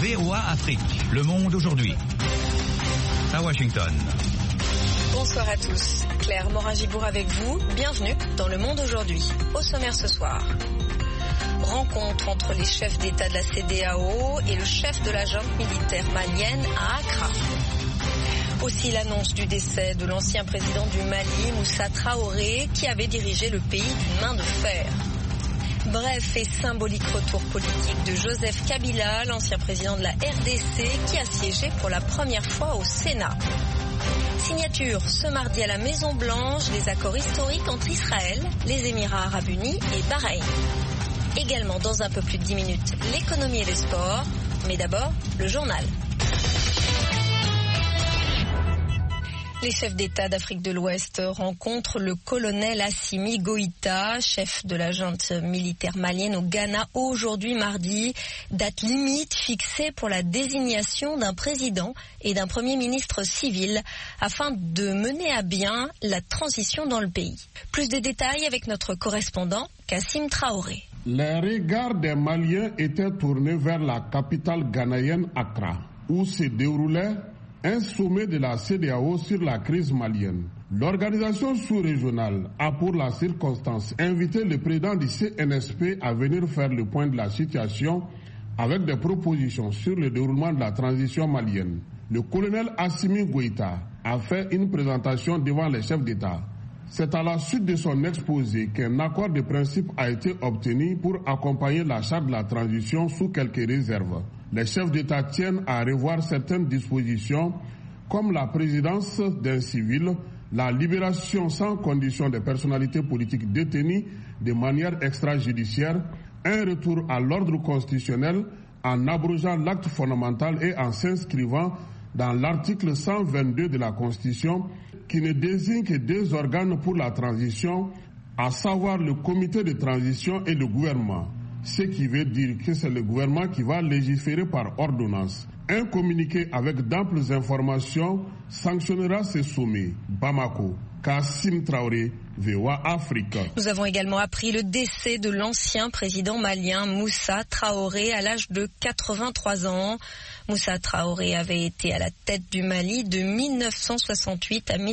VOA Afrique, le monde aujourd'hui. À Washington. Bonsoir à tous. Claire Morin-Gibourg avec vous. Bienvenue dans Le Monde aujourd'hui. Au sommaire ce soir. Rencontre entre les chefs d'État de la CEDEAO et le chef de la junte militaire malienne à Accra. Aussi l'annonce du décès de l'ancien président du Mali, Moussa Traoré, qui avait dirigé le pays d'une main de fer. Bref et symbolique retour politique de Joseph Kabila, l'ancien président de la RDC, qui a siégé pour la première fois au Sénat. Signature ce mardi à la Maison-Blanche des accords historiques entre Israël, les Émirats Arabes Unis et Bahreïn. Également dans un peu plus de 10 minutes, l'économie et les sports. Mais d'abord, le journal. Les chefs d'État d'Afrique de l'Ouest rencontrent le colonel Assimi Goïta, chef de la junte militaire malienne au Ghana, aujourd'hui mardi, date limite fixée pour la désignation d'un président et d'un premier ministre civil afin de mener à bien la transition dans le pays. Plus de détails avec notre correspondant Kassim Traoré. Les regards des Maliens étaient tournés vers la capitale ghanéenne Accra, où se déroulait un sommet de la CEDEAO sur la crise malienne. L'organisation sous-régionale a pour la circonstance invité le président du CNSP à venir faire le point de la situation avec des propositions sur le déroulement de la transition malienne. Le colonel Assimi Goïta a fait une présentation devant les chefs d'État. C'est à la suite de son exposé qu'un accord de principe a été obtenu pour accompagner la charte de la transition sous quelques réserves. Les chefs d'État tiennent à revoir certaines dispositions comme la présidence d'un civil, la libération sans condition des personnalités politiques détenues de manière extrajudiciaire, un retour à l'ordre constitutionnel en abrogeant l'acte fondamental et en s'inscrivant dans l'article 122 de la Constitution qui ne désigne que deux organes pour la transition, à savoir le comité de transition et le gouvernement. Ce qui veut dire que c'est le gouvernement qui va légiférer par ordonnance. Un communiqué avec d'amples informations sanctionnera ce sommet. Bamako, Kassim Traoré, VOA Afrique. Nous avons également appris le décès de l'ancien président malien Moussa Traoré à l'âge de 83 ans. Moussa Traoré avait été à la tête du Mali de 1968 à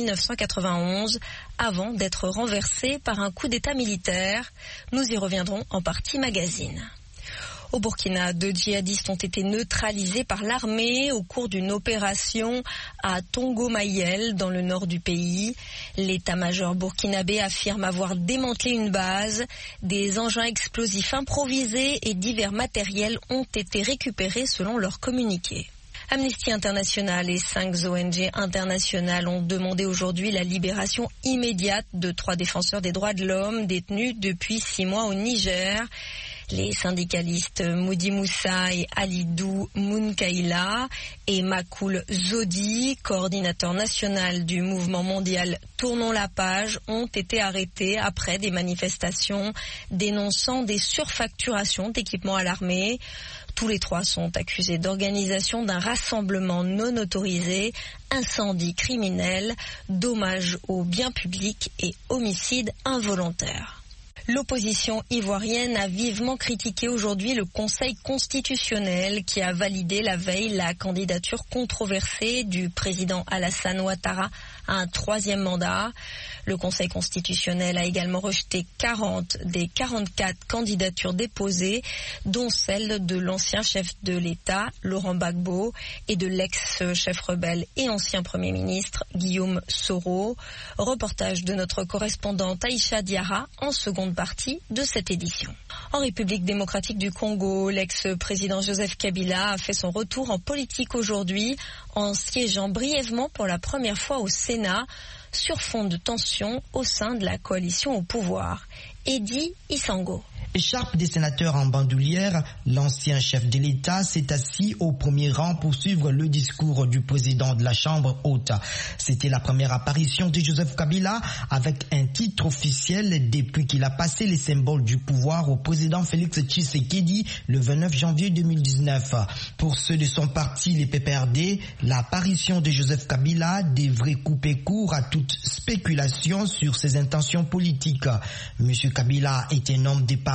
1991 avant d'être renversé par un coup d'État militaire. Nous y reviendrons en partie magazine. Au Burkina, 2 djihadistes ont été neutralisés par l'armée au cours d'une opération à Tongo-Mayel, dans le nord du pays. L'état-major burkinabé affirme avoir démantelé une base. Des engins explosifs improvisés et divers matériels ont été récupérés selon leur communiqué. Amnesty International et 5 ONG internationales ont demandé aujourd'hui la libération immédiate de 3 défenseurs des droits de l'homme détenus depuis 6 mois au Niger. Les syndicalistes Moudi Moussa et Alidou Mounkaïla et Makoul Zodi, coordinateur national du mouvement mondial Tournons la page, ont été arrêtés après des manifestations dénonçant des surfacturations d'équipements à l'armée. Tous les 3 sont accusés d'organisation d'un rassemblement non autorisé, incendie criminel, dommages aux biens publics et homicide involontaire. L'opposition ivoirienne a vivement critiqué aujourd'hui le Conseil constitutionnel qui a validé la veille la candidature controversée du président Alassane Ouattara à un 3e mandat. Le Conseil constitutionnel a également rejeté 40 des 44 candidatures déposées, dont celle de l'ancien chef de l'État, Laurent Gbagbo, et de l'ex-chef rebelle et ancien Premier ministre, Guillaume Soro. Reportage de notre correspondante Aïcha Diarra en seconde partie de cette édition. En République démocratique du Congo, l'ex-président Joseph Kabila a fait son retour en politique aujourd'hui en siégeant brièvement pour la première fois au Sénat sur fond de tension au sein de la coalition au pouvoir. Edi Isango. Écharpe des sénateurs en bandoulière, l'ancien chef de l'État s'est assis au premier rang pour suivre le discours du président de la Chambre haute. C'était la première apparition de Joseph Kabila avec un titre officiel depuis qu'il a passé les symboles du pouvoir au président Félix Tshisekedi le 29 janvier 2019. Pour ceux de son parti, les PPRD, l'apparition de Joseph Kabila devrait couper court à toute spéculation sur ses intentions politiques. Monsieur Kabila est un homme des paroles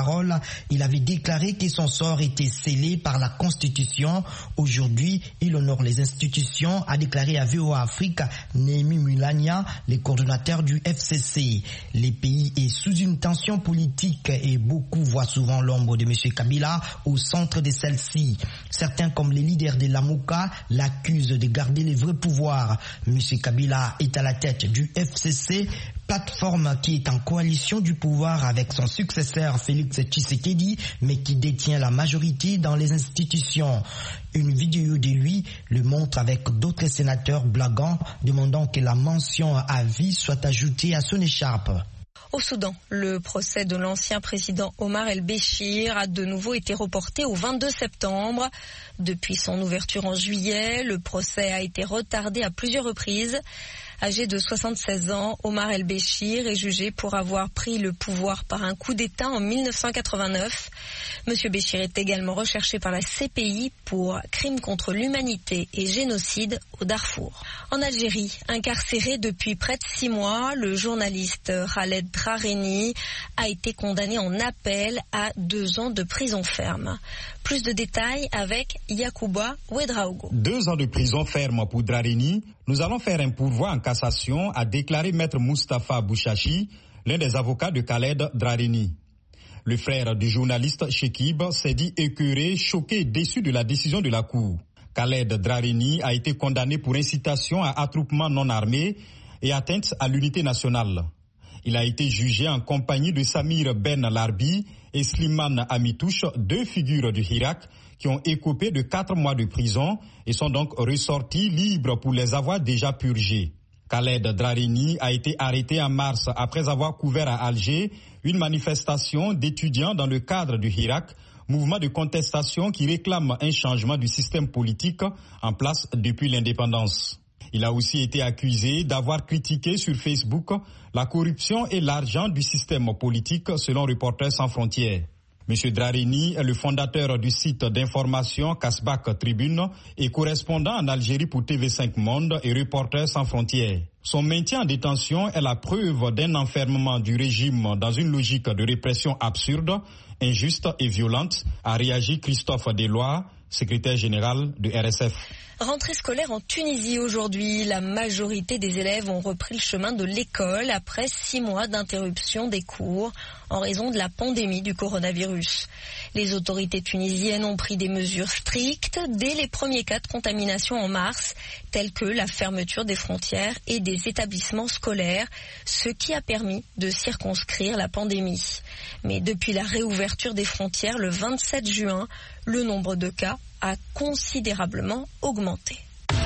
parole, il avait déclaré que son sort était scellé par la Constitution. Aujourd'hui, il honore les institutions, a déclaré à VOA Afrique Némi Mulania, le coordonnateur du FCC. Le pays est sous une tension politique et beaucoup voient souvent l'ombre de M. Kabila au centre de celle-ci. Certains, comme les leaders de l'Amouka, l'accusent de garder les vrais pouvoirs. M. Kabila est à la tête du FCC, plateforme qui est en coalition du pouvoir avec son successeur Félix Tshisekedi, mais qui détient la majorité dans les institutions. Une vidéo de lui le montre avec d'autres sénateurs blaguant, demandant que la mention à vie soit ajoutée à son écharpe. Au Soudan, le procès de l'ancien président Omar el-Béchir a de nouveau été reporté au 22 septembre. Depuis son ouverture en juillet, le procès a été retardé à plusieurs reprises. Âgé de 76 ans, Omar el-Béchir est jugé pour avoir pris le pouvoir par un coup d'État en 1989. Monsieur Béchir est également recherché par la CPI pour crimes contre l'humanité et génocide au Darfour. En Algérie, incarcéré depuis près de 6 mois, le journaliste Khaled Drareni a été condamné en appel à 2 ans de prison ferme. Plus de détails avec Yacouba Ouedraogo. 2 ans de prison ferme pour Drareni. Nous allons faire un pourvoi en cassation, a déclaré maître Moustapha Bouchachi, l'un des avocats de Khaled Drareni. Le frère du journaliste Chekib s'est dit écœuré, choqué et déçu de la décision de la Cour. Khaled Drareni a été condamné pour incitation à attroupement non armé et atteinte à l'unité nationale. Il a été jugé en compagnie de Samir Ben Larbi et Slimane Amitouche, 2 figures du Hirak, qui ont écopé de 4 mois de prison et sont donc ressortis libres pour les avoir déjà purgés. Khaled Drareni a été arrêté en mars après avoir couvert à Alger une manifestation d'étudiants dans le cadre du Hirak, mouvement de contestation qui réclame un changement du système politique en place depuis l'indépendance. Il a aussi été accusé d'avoir critiqué sur Facebook la corruption et l'argent du système politique selon Reporters sans frontières. M. Drareni est le fondateur du site d'information Kasbak Tribune et correspondant en Algérie pour TV5 Monde et Reporters sans frontières. Son maintien en détention est la preuve d'un enfermement du régime dans une logique de répression absurde, injuste et violente, a réagi Christophe Deloy, secrétaire général de RSF. Rentrée scolaire en Tunisie aujourd'hui. La majorité des élèves ont repris le chemin de l'école après 6 mois d'interruption des cours en raison de la pandémie du coronavirus. Les autorités tunisiennes ont pris des mesures strictes dès les premiers cas de contamination en mars, tels que la fermeture des frontières et des établissements scolaires, ce qui a permis de circonscrire la pandémie. Mais depuis la réouverture des frontières le 27 juin, le nombre de cas a considérablement augmenté.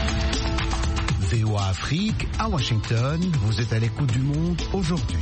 VOA Afrique, à Washington, vous êtes à l'écoute du monde aujourd'hui.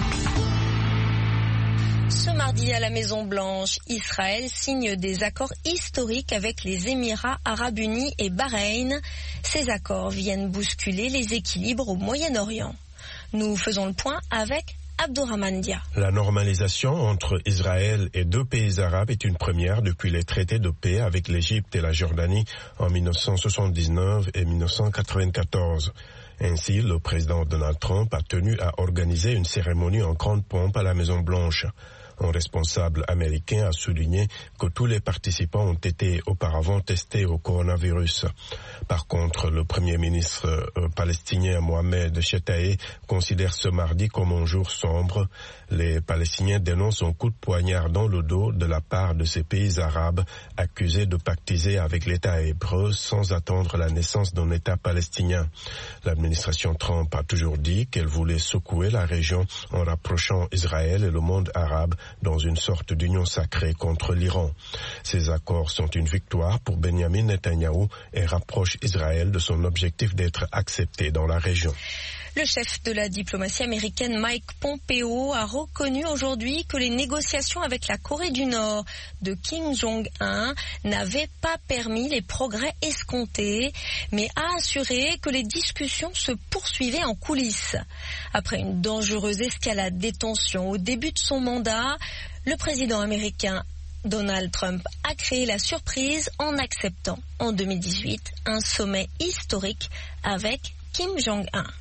Ce mardi à la Maison-Blanche, Israël signe des accords historiques avec les Émirats arabes unis et Bahreïn. Ces accords viennent bousculer les équilibres au Moyen-Orient. Nous faisons le point avec Abdourahmane Dia. La normalisation entre Israël et 2 pays arabes est une première depuis les traités de paix avec l'Égypte et la Jordanie en 1979 et 1994. Ainsi, le président Donald Trump a tenu à organiser une cérémonie en grande pompe à la Maison-Blanche. Un responsable américain a souligné que tous les participants ont été auparavant testés au coronavirus. Par contre, le premier ministre palestinien Mohamed Chetaï considère ce mardi comme un jour sombre. Les Palestiniens dénoncent un coup de poignard dans le dos de la part de ces pays arabes accusés de pactiser avec l'État hébreu sans attendre la naissance d'un État palestinien. L'administration Trump a toujours dit qu'elle voulait secouer la région en rapprochant Israël et le monde arabe dans une sorte d'union sacrée contre l'Iran. Ces accords sont une victoire pour Benjamin Netanyahou et rapprochent Israël de son objectif d'être accepté dans la région. Le chef de la diplomatie américaine Mike Pompeo a reconnu aujourd'hui que les négociations avec la Corée du Nord de Kim Jong-un n'avaient pas permis les progrès escomptés, mais a assuré que les discussions se poursuivaient en coulisses. Après une dangereuse escalade des tensions au début de son mandat, le président américain Donald Trump a créé la surprise en acceptant en 2018 un sommet historique avec Kim Jong-un.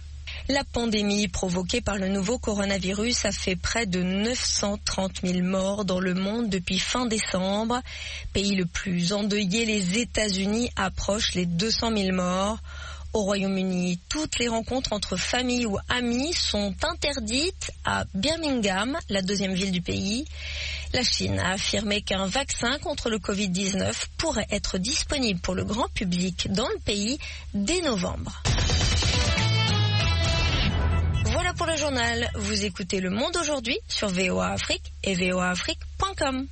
La pandémie provoquée par le nouveau coronavirus a fait près de 930 000 morts dans le monde depuis fin décembre. Pays le plus endeuillé, les États-Unis approchent les 200 000 morts. Au Royaume-Uni, toutes les rencontres entre familles ou amis sont interdites à Birmingham, la deuxième ville du pays. La Chine a affirmé qu'un vaccin contre le Covid-19 pourrait être disponible pour le grand public dans le pays dès novembre. Voilà pour le journal. Vous écoutez Le Monde aujourd'hui sur VOA Afrique et voaafrique.com.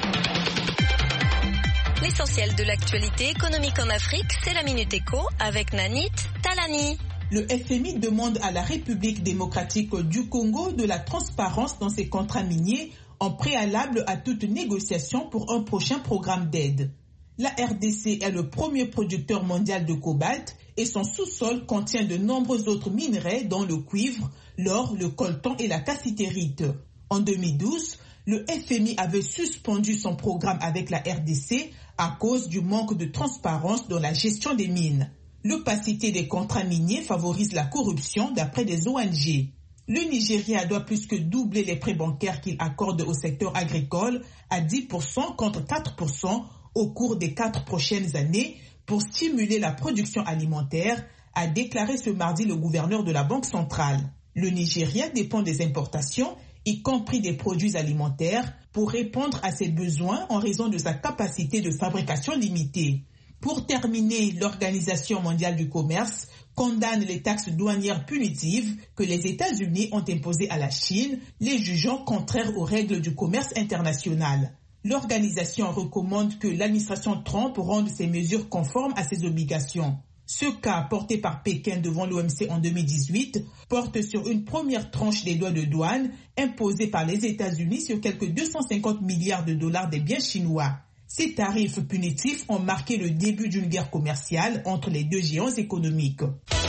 L'essentiel de l'actualité économique en Afrique, c'est la Minute Éco avec Nanit Talani. Le FMI demande à la République démocratique du Congo de la transparence dans ses contrats miniers en préalable à toute négociation pour un prochain programme d'aide. La RDC est le premier producteur mondial de cobalt et son sous-sol contient de nombreux autres minerais dont le cuivre, l'or, le coltan et la cassitérite. En 2012, le FMI avait suspendu son programme avec la RDC à cause du manque de transparence dans la gestion des mines. L'opacité des contrats miniers favorise la corruption d'après des ONG. Le Nigeria doit plus que doubler les prêts bancaires qu'il accorde au secteur agricole à 10% contre 4% au cours des 4 prochaines années pour stimuler la production alimentaire, a déclaré ce mardi le gouverneur de la Banque centrale. Le Nigeria dépend des importations, y compris des produits alimentaires, pour répondre à ses besoins en raison de sa capacité de fabrication limitée. Pour terminer, l'Organisation mondiale du commerce condamne les taxes douanières punitives que les États-Unis ont imposées à la Chine, les jugeant contraires aux règles du commerce international. L'organisation recommande que l'administration Trump rende ces mesures conformes à ses obligations. Ce cas, porté par Pékin devant l'OMC en 2018, porte sur une première tranche des droits de douane imposés par les États-Unis sur quelques 250 milliards de dollars des biens chinois. Ces tarifs punitifs ont marqué le début d'une guerre commerciale entre les deux géants économiques.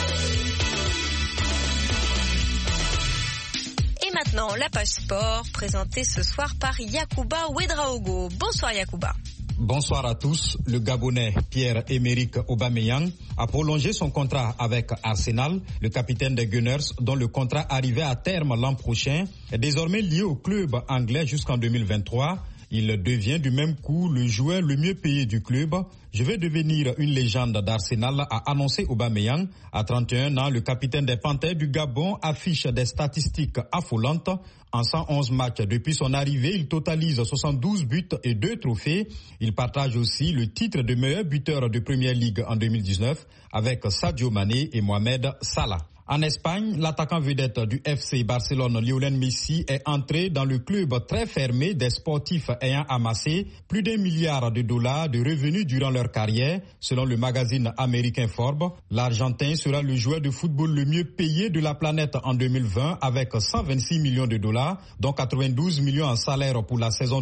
Et maintenant, la page sport, présentée ce soir par Yacouba Ouedraogo. Bonsoir Yacouba. Bonsoir à tous. Le Gabonais Pierre-Emerick Aubameyang a prolongé son contrat avec Arsenal. Le capitaine des Gunners, dont le contrat arrivait à terme l'an prochain, est désormais lié au club anglais jusqu'en 2023. Il devient du même coup le joueur le mieux payé du club. Je vais devenir une légende d'Arsenal, a annoncé Aubameyang. À 31 ans, le capitaine des Panthères du Gabon affiche des statistiques affolantes. En 111 matchs depuis son arrivée, il totalise 72 buts et 2 trophées. Il partage aussi le titre de meilleur buteur de Premier League en 2019 avec Sadio Mané et Mohamed Salah. En Espagne, l'attaquant vedette du FC Barcelone, Lionel Messi, est entré dans le club très fermé des sportifs ayant amassé plus d'$1 milliard de revenus durant leur carrière. Selon le magazine américain Forbes, l'Argentin sera le joueur de football le mieux payé de la planète en 2020 avec 126 millions de dollars, dont 92 millions en salaire pour la saison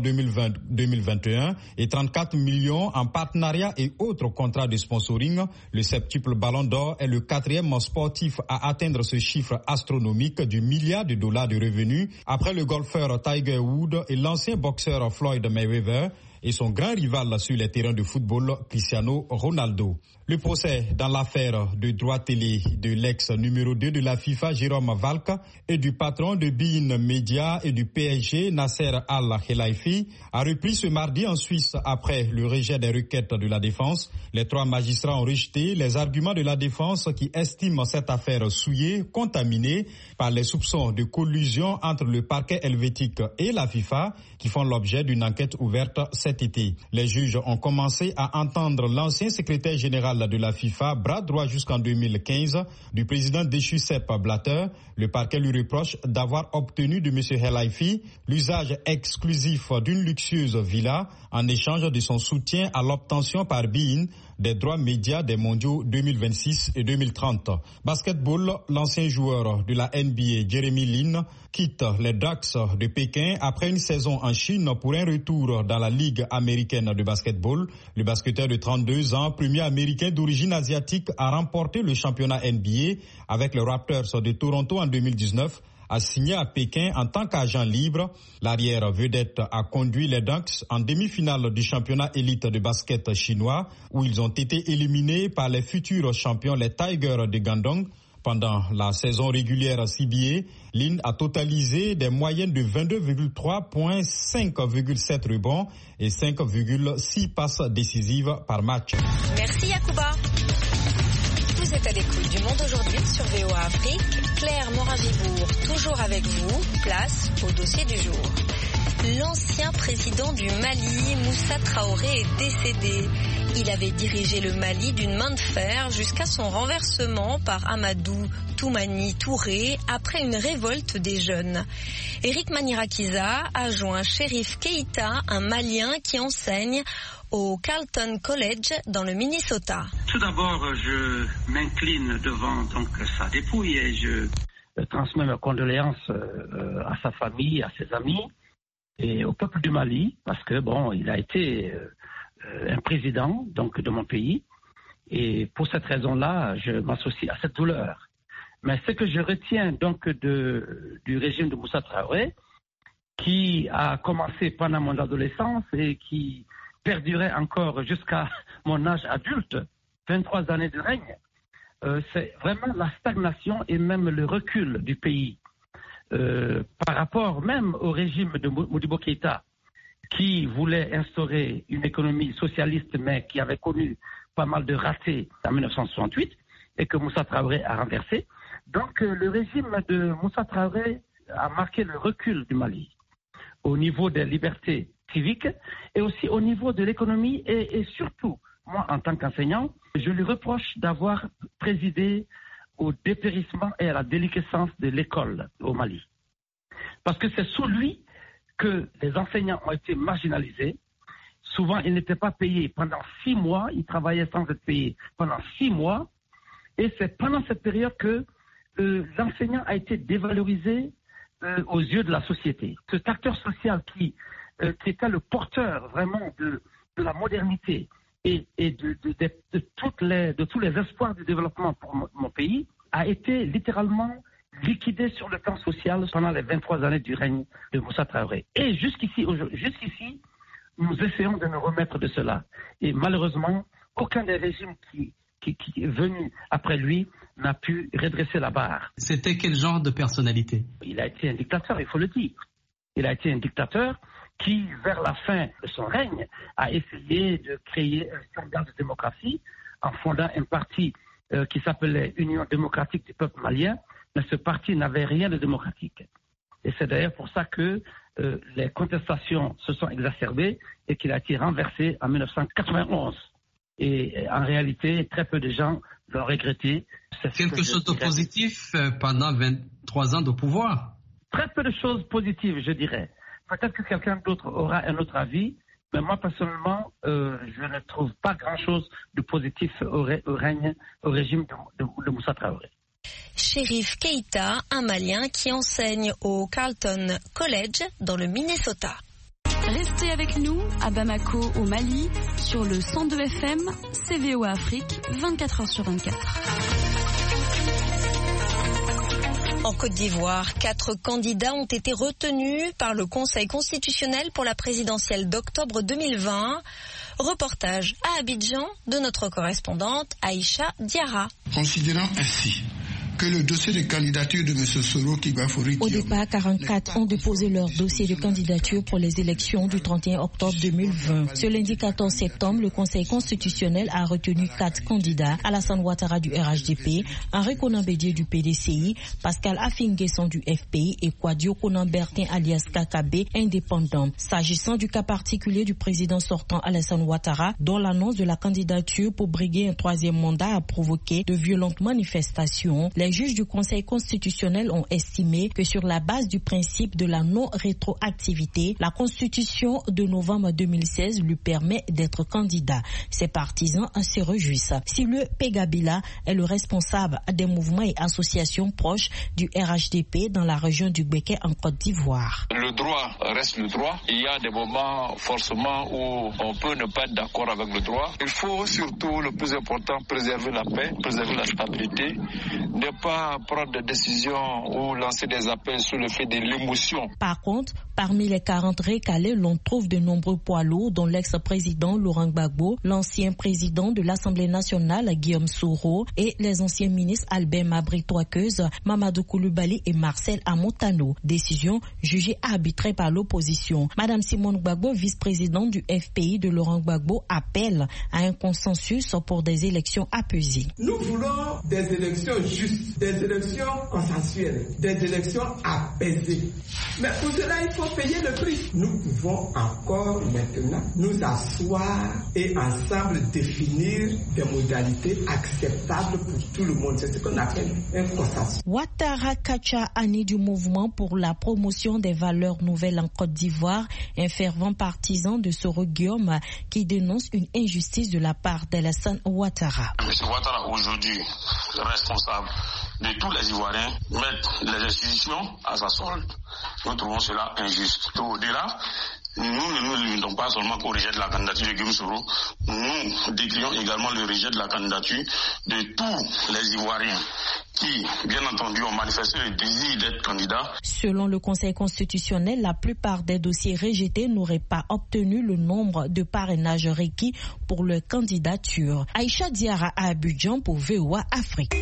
2020-2021 et 34 millions en partenariat et autres contrats de sponsoring. Le septuple Ballon d'Or est le 4e sportif à atteindre ce chiffre astronomique du $1 milliard de revenus après le golfeur Tiger Woods et l'ancien boxeur Floyd Mayweather et son grand rival sur les terrains de football, Cristiano Ronaldo. Le procès dans l'affaire de droit télé de l'ex numéro 2 de la FIFA, Jérôme Valk, et du patron de beIN Media et du PSG, Nasser Al-Khelaifi, a repris ce mardi en Suisse après le rejet des requêtes de la défense. Les 3 magistrats ont rejeté les arguments de la défense qui estiment cette affaire souillée, contaminée par les soupçons de collusion entre le parquet helvétique et la FIFA, qui font l'objet d'une enquête ouverte cet été. Les juges ont commencé à entendre l'ancien secrétaire général de la FIFA, bras droit jusqu'en 2015 du président déchu Sepp Blatter. Le parquet lui reproche d'avoir obtenu de M. Khelaifi l'usage exclusif d'une luxueuse villa en échange de son soutien à l'obtention par beIN des droits médias des mondiaux 2026 et 2030. Basketball, l'ancien joueur de la NBA, Jeremy Lin, quitte les Ducks de Pékin après une saison en Chine pour un retour dans la Ligue américaine de basketball. Le basketteur de 32 ans, premier américain d'origine asiatique, a remporté le championnat NBA avec les Raptors de Toronto en 2019. A signé à Pékin en tant qu'agent libre. L'arrière vedette a conduit les Ducks en demi-finale du championnat élite de basket chinois où ils ont été éliminés par les futurs champions, les Tigers de Guangdong. Pendant la saison régulière CBA, l'IN a totalisé des moyennes de 22,3 points, 5,7 rebonds et 5,6 passes décisives par match. Merci Yacouba. Vous êtes à l'écoute du Monde aujourd'hui sur VOA Afrique. Claire Moravibourg, toujours avec vous. Place au dossier du jour. L'ancien président du Mali, Moussa Traoré, est décédé. Il avait dirigé le Mali d'une main de fer jusqu'à son renversement par Amadou Toumani Touré après une révolte des jeunes. Eric Manirakiza a joint Chérif Keïta, un Malien qui enseigne au Carleton College dans le Minnesota. Tout d'abord, je m'incline devant sa dépouille et je transmets mes condoléances à sa famille, à ses amis et au peuple du Mali, parce que il a été un président de mon pays, et pour cette raison-là, je m'associe à cette douleur. Mais ce que je retiens du régime de Moussa Traoré, qui a commencé pendant mon adolescence et qui perdurait encore jusqu'à mon âge adulte, 23 années de règne, c'est vraiment la stagnation et même le recul du pays. Par rapport même au régime de Modibo Keïta, qui voulait instaurer une économie socialiste, mais qui avait connu pas mal de ratés en 1968, et que Moussa Traoré a renversé. Donc le régime de Moussa Traoré a marqué le recul du Mali, au niveau des libertés civiques, et aussi au niveau de l'économie, et surtout, moi en tant qu'enseignant, je lui reproche d'avoir présidé au dépérissement et à la déliquescence de l'école au Mali. Parce que c'est sous lui que les enseignants ont été marginalisés. Souvent, ils n'étaient pas payés pendant 6 mois. Ils travaillaient sans être payés pendant 6 mois. Et c'est pendant cette période que l'enseignant a été dévalorisé aux yeux de la société. Cet acteur social qui était le porteur vraiment de la modernité et de tous les espoirs du développement pour mon pays, a été littéralement liquidé sur le plan social pendant les 23 années du règne de Moussa Traoré. Et jusqu'ici, nous essayons de nous remettre de cela. Et malheureusement, aucun des régimes qui est venu après lui n'a pu redresser la barre. C'était quel genre de personnalité? Il a été un dictateur, il faut le dire. Il a été un dictateur qui, vers la fin de son règne, a essayé de créer un standard de démocratie en fondant un parti qui s'appelait Union démocratique du peuple malien, mais ce parti n'avait rien de démocratique. Et c'est d'ailleurs pour ça que les contestations se sont exacerbées et qu'il a été renversé en 1991. Et en réalité, très peu de gens l'ont regretté. Quelque chose de positif pendant 23 ans de pouvoir? Très peu de choses positives, je dirais. Peut-être que quelqu'un d'autre aura un autre avis, mais moi, personnellement, je ne trouve pas grand-chose de positif au régime de Moussa Traoré. Chérif Keïta, un Malien qui enseigne au Carleton College dans le Minnesota. Restez avec nous à Bamako au Mali sur le 102 FM, CVOA Afrique, 24h sur 24. En Côte d'Ivoire, 4 candidats ont été retenus par le Conseil constitutionnel pour la présidentielle d'octobre 2020. Reportage à Abidjan de notre correspondante Aïcha Diarra. Considérant ainsi que le dossier de candidature de M. Soro Kibafori... Au départ, 44 ont déposé leur dossier de candidature pour les élections du 31 octobre 2020. Ce lundi 14 septembre, le Conseil constitutionnel a retenu 4 candidats: Alassane Ouattara du RHDP, Henri Konan Bédié du PDCI, Pascal Affinguesson du FPI et Kwadio Konan Bertin alias KKB indépendant. S'agissant du cas particulier du président sortant Alassane Ouattara, dont l'annonce de la candidature pour briguer un 3e mandat a provoqué de violentes manifestations, les juges du Conseil constitutionnel ont estimé que sur la base du principe de la non-rétroactivité, la Constitution de novembre 2016 lui permet d'être candidat. Ses partisans se réjouissent. Silue Pegabila est le responsable des mouvements et associations proches du RHDP dans la région du Béké en Côte d'Ivoire. Le droit reste le droit. Il y a des moments forcément où on peut ne pas être d'accord avec le droit. Il faut surtout, le plus important, préserver la paix, préserver la stabilité, ne pas prendre des décisions ou lancer des appels sur le fait de l'émotion. Par contre, parmi les 40 recalés, l'on trouve de nombreux poids lourds, dont l'ex-président Laurent Gbagbo, l'ancien président de l'Assemblée nationale Guillaume Soro et les anciens ministres Albert Mabry-Touakeuse, Mamadou Koulibaly et Marcel Amotano. Décision jugée arbitraire par l'opposition. Madame Simone Gbagbo, vice-présidente du FPI de Laurent Gbagbo, appelle à un consensus pour des élections apaisées. Nous voulons des élections justes, des élections consensuelles, des élections apaisées. Mais pour cela, il faut payer le prix. Nous pouvons encore maintenant nous asseoir et ensemble définir des modalités acceptables pour tout le monde. C'est ce qu'on appelle un consensus. Ouattara Kacha Ani du mouvement pour la promotion des valeurs nouvelles en Côte d'Ivoire, un fervent partisan de Soro Guillaume qui dénonce une injustice de la part d'Alassane Ouattara. M. Ouattara aujourd'hui responsable de tous les Ivoiriens mettre les institutions à sa solde. Nous trouvons cela injuste. Au-delà, nous ne nous limitons pas seulement au rejet de la candidature de Guillaume Soro, nous décrions également le rejet de la candidature de tous les Ivoiriens qui, bien entendu, ont manifesté le désir d'être candidats. Selon le Conseil constitutionnel, la plupart des dossiers rejetés n'auraient pas obtenu le nombre de parrainages requis pour leur candidature. Aïcha Diarra à Abidjan pour VOA Afrique.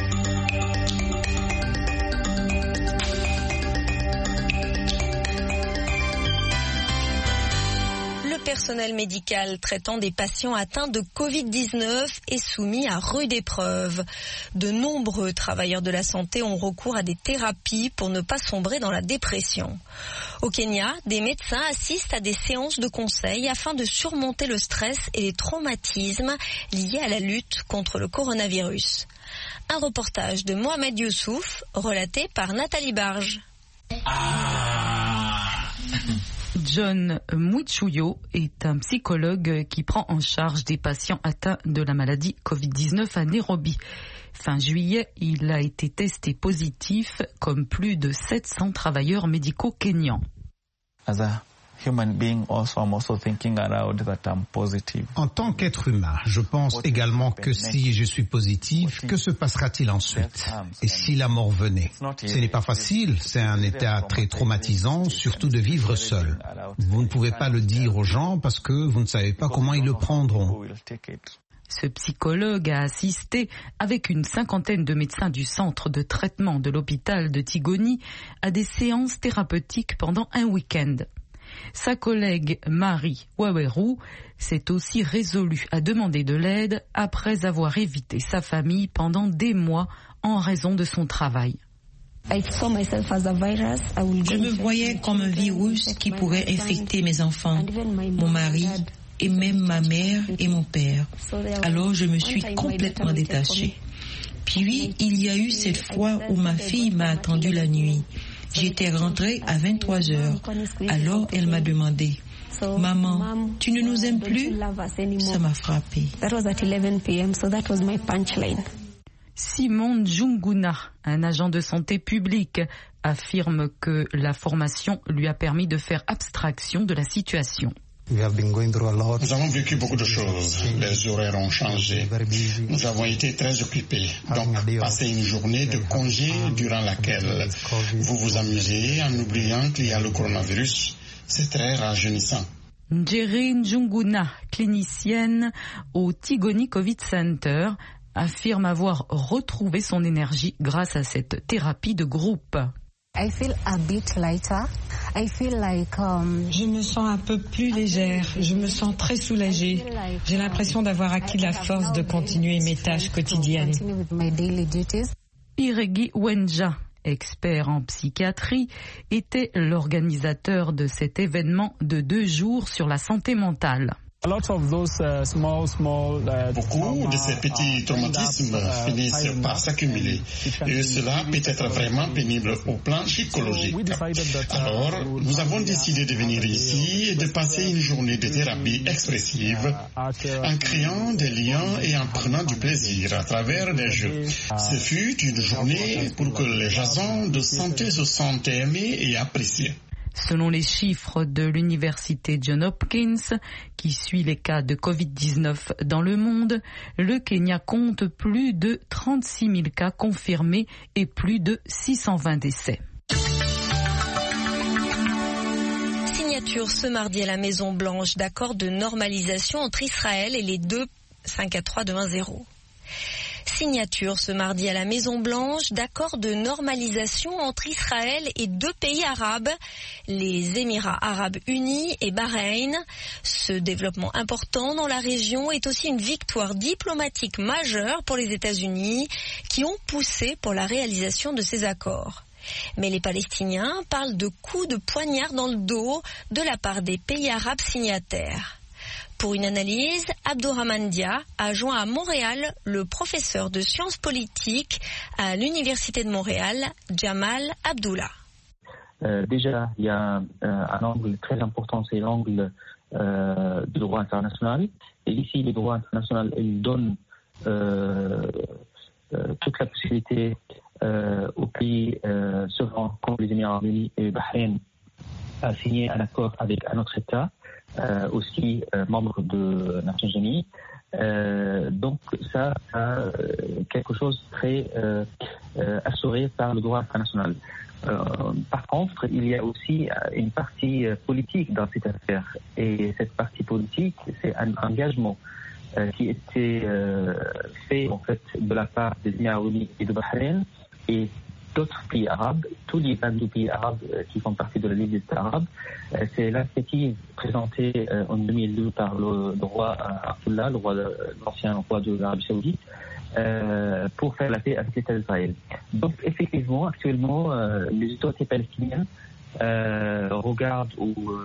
Le personnel médical traitant des patients atteints de Covid-19 est soumis à rude épreuve. De nombreux travailleurs de la santé ont recours à des thérapies pour ne pas sombrer dans la dépression. Au Kenya, des médecins assistent à des séances de conseil afin de surmonter le stress et les traumatismes liés à la lutte contre le coronavirus. Un reportage de Mohamed Youssouf, relaté par Nathalie Barge. John Mwichuyo est un psychologue qui prend en charge des patients atteints de la maladie Covid-19 à Nairobi. Fin juillet, il a été testé positif comme plus de 700 travailleurs médicaux kenyans. En tant qu'être humain, je pense également que si je suis positif, que se passera-t-il ensuite? Et si la mort venait? Ce n'est pas facile, c'est un état très traumatisant, surtout de vivre seul. Vous ne pouvez pas le dire aux gens parce que vous ne savez pas comment ils le prendront. Ce psychologue a assisté avec une cinquantaine de médecins du centre de traitement de l'hôpital de Tigoni à des séances thérapeutiques pendant un week-end. Sa collègue Marie Waweru s'est aussi résolue à demander de l'aide après avoir évité sa famille pendant des mois en raison de son travail. Je me voyais comme un virus qui pourrait infecter mes enfants, mon mari et même ma mère et mon père. Alors je me suis complètement détachée. Puis il y a eu cette fois où ma fille m'a attendu la nuit. J'étais rentrée à 23h. Alors elle m'a demandé « Maman, tu ne nous aimes plus ?» Ça m'a frappée. Simon Njunguna, un agent de santé publique, affirme que la formation lui a permis de faire abstraction de la situation. Nous avons vécu beaucoup de choses. Les horaires ont changé. Nous avons été très occupés. Donc, passer une journée de congé durant laquelle vous vous amusez en oubliant qu'il y a le coronavirus, c'est très rajeunissant. Njeri Njunguna, clinicienne au Tigoni Covid Center, affirme avoir retrouvé son énergie grâce à cette thérapie de groupe. Je me sens un peu plus légère, je me sens très soulagée. J'ai l'impression d'avoir acquis la force de continuer mes tâches quotidiennes. Iregi Wenja, expert en psychiatrie, était l'organisateur de cet événement de 2 jours sur la santé mentale. Beaucoup de ces petits traumatismes finissent par s'accumuler et cela peut être vraiment pénible au plan psychologique. Alors, nous avons décidé de venir ici et de passer une journée de thérapie expressive en créant des liens et en prenant du plaisir à travers des jeux. Ce fut une journée pour que les agents de santé se sentent aimés et appréciés. Selon les chiffres de l'université Johns Hopkins, qui suit les cas de Covid-19 dans le monde, le Kenya compte plus de 36 000 cas confirmés et plus de 620 décès. Signature ce mardi à la Maison-Blanche d'accords de normalisation entre Israël et les deux 5-3 de 1-0. Signature ce mardi à la Maison-Blanche d'accords de normalisation entre Israël et deux pays arabes, les Émirats arabes unis et Bahreïn. Ce développement important dans la région est aussi une victoire diplomatique majeure pour les États-Unis qui ont poussé pour la réalisation de ces accords. Mais les Palestiniens parlent de coups de poignard dans le dos de la part des pays arabes signataires. Pour une analyse, Abdourahmane Dia a joint à Montréal le professeur de sciences politiques à l'Université de Montréal, Jamal Abdullah. Déjà, il y a un angle très important, c'est l'angle du droit international. Et ici, le droit international, il donne toute la possibilité aux pays souverains comme les Émirats arabes unis et Bahreïn à signer un accord avec un autre État, aussi membre de Nations Unies. Donc ça, quelque chose de très assuré par le droit international. Par contre, il y a aussi une partie politique dans cette affaire. Et cette partie politique, c'est un engagement qui était fait en fait de la part des Émirats unis et de Bahreïn et d'autres pays arabes, tous les 22 pays arabes qui font partie de la Ligue des États arabes. C'est l'initiative présentée en 2002 par le roi Abdullah, l'ancien roi de l'Arabie Saoudite, pour faire la paix avec l'État d'Israël. Donc effectivement, actuellement, les autorités palestiniennes regardent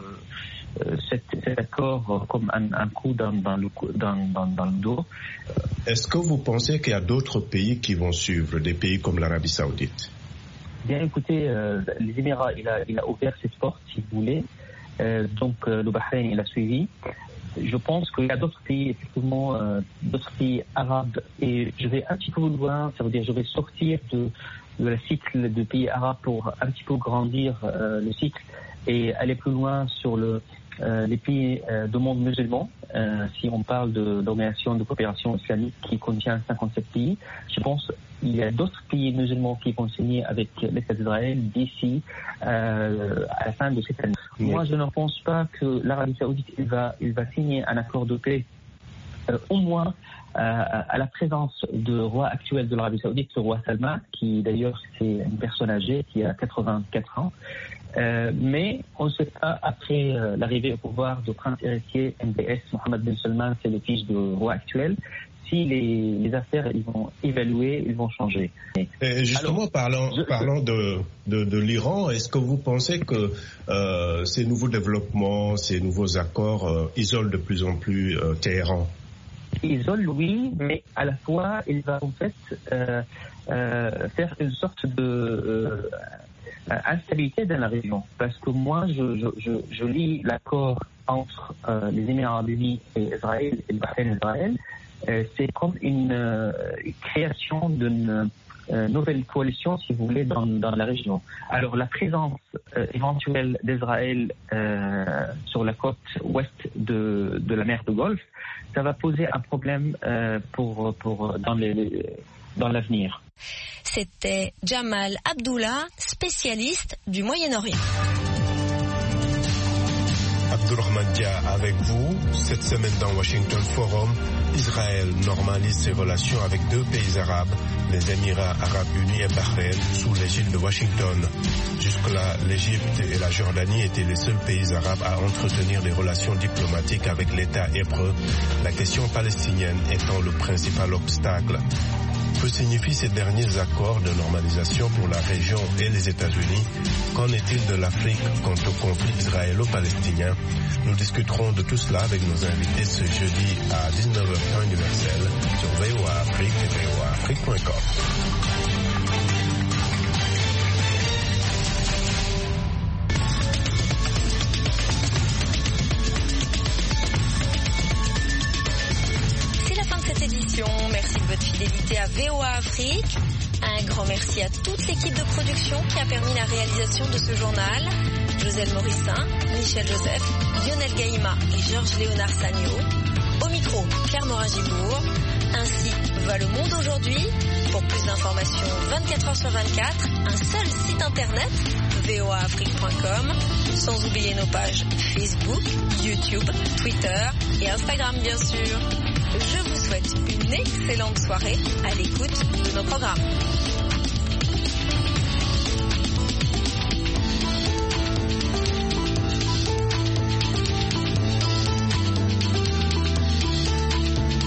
cet accord comme un coup dans le dos. Est-ce que vous pensez qu'il y a d'autres pays qui vont suivre, des pays comme l'Arabie Saoudite? Bien écoutez, les Émirats, il a ouvert cette porte, si vous voulez. Donc le Bahreïn, il a suivi. Je pense qu'il y a d'autres pays, effectivement, d'autres pays arabes. Et je vais un petit peu loin, ça veut dire je vais sortir de la cycle de pays arabes pour un petit peu grandir le cycle et aller plus loin sur les pays du monde musulman. Si on parle de l'Organisation de coopération islamique qui contient 57 pays, je pense qu'il y a d'autres pays musulmans qui vont signer avec l'État d'Israël d'ici à la fin de cette année. Oui. Moi, je ne pense pas que l'Arabie Saoudite il va signer un accord de paix, au moins à la présence du roi actuel de l'Arabie Saoudite, le roi Salman, qui d'ailleurs c'est une personne âgée qui a 84 ans. Mais on ne sait pas, après l'arrivée au pouvoir du prince héritier MBS, Mohammed bin Salman, c'est le fils du roi actuel, si les affaires ils vont évaluer, ils vont changer. Et justement, parlant de l'Iran, est-ce que vous pensez que ces nouveaux développements, ces nouveaux accords isolent de plus en plus Téhéran? Isole, oui, mais à la fois, il va en fait faire une sorte de instabilité dans la région. Parce que moi, je lis l'accord entre les Émirats arabes unis et Israël, et le Bahreïn et Israël. C'est comme une création d'une nouvelle coalition, si vous voulez, dans la région. Alors, la présence éventuelle d'Israël sur la côte ouest de la mer de Golfe, ça va poser un problème dans l'avenir. C'était Jamal Abdullah, spécialiste du Moyen-Orient. Abdourahmane Dia avec vous. Cette semaine dans Washington Forum, Israël normalise ses relations avec deux pays arabes, les Émirats arabes unis et Bahreïn, sous l'égide de Washington. Jusque-là, l'Égypte et la Jordanie étaient les seuls pays arabes à entretenir des relations diplomatiques avec l'État hébreu, la question palestinienne étant le principal obstacle. Que signifient ces derniers accords de normalisation pour la région et les États-Unis? Qu'en est-il de l'Afrique quant au conflit israélo-palestinien? Nous discuterons de tout cela avec nos invités ce jeudi à 19h universel sur VOA Afrique et voaafrique.com. Merci de votre fidélité à VOA Afrique. Un grand merci à toute l'équipe de production qui a permis la réalisation de ce journal. Joselle Morissin, Michel Joseph, Lionel Gaïma et Georges Léonard Sagno. Au micro, Claire Morin-Gibourg. Ainsi va le monde aujourd'hui. Pour plus d'informations 24h sur 24, un seul site internet, voaafrique.com, sans oublier nos pages Facebook, YouTube, Twitter et Instagram bien sûr. Je vous souhaite une excellente soirée à l'écoute de nos programmes.